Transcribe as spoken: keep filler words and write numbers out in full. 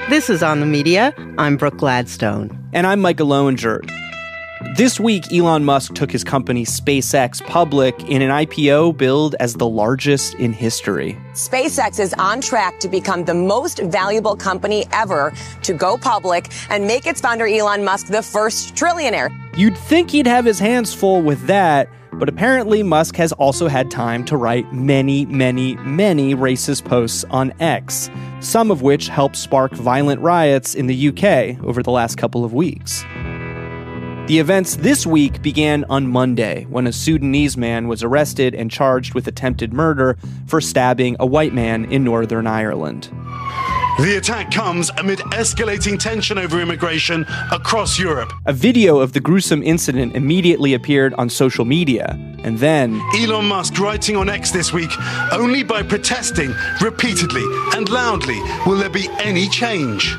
This is On the Media. I'm Brooke Gladstone. And I'm Micah Loewinger. This week, Elon Musk took his company SpaceX public in an I P O billed as the largest in history. SpaceX is on track to become the most valuable company ever to go public and make its founder, Elon Musk, the first trillionaire. You'd think he'd have his hands full with that, but apparently Musk has also had time to write many, many, many racist posts on X, some of which helped spark violent riots in the U K over the last couple of weeks. The events this week began on Monday when a Sudanese man was arrested and charged with attempted murder for stabbing a white man in Northern Ireland. The attack comes amid escalating tension over immigration across Europe. A video of the gruesome incident immediately appeared on social media, and then Elon Musk writing on X this week, only by protesting repeatedly and loudly will there be any change.